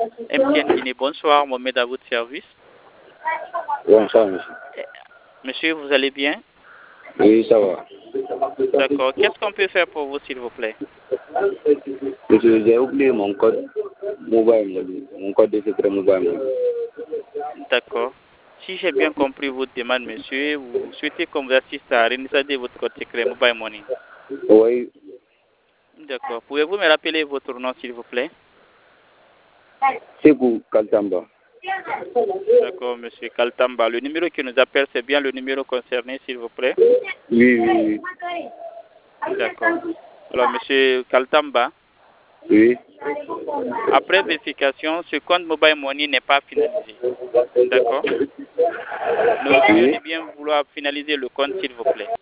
MTN Guinée, bonsoir, Mohamed à votre service. Bonsoir, monsieur. Monsieur, vous allez bien? Oui, ça va. D'accord. Qu'est-ce qu'on peut faire pour vous, s'il vous plaît? Monsieur, j'ai oublié mon code mobile money, mon code de secret mobile money. D'accord. Si j'ai bien compris votre demande, monsieur, vous souhaitez qu'on vous assiste à réinstaller votre code secret Mobile Money. Oui, D'accord. Pouvez-vous me rappeler votre nom, s'il vous plaît? Sekou Kaltamba. D'accord, monsieur Kaltamba. Le numéro qui nous appelle, c'est bien le numéro concerné, s'il vous plaît? Oui, oui, D'accord. Alors, monsieur Kaltamba, oui. après vérification, ce compte Mobile Money n'est pas finalisé. D'accord. Nous vous prions de bien vouloir finaliser le compte, s'il vous plaît.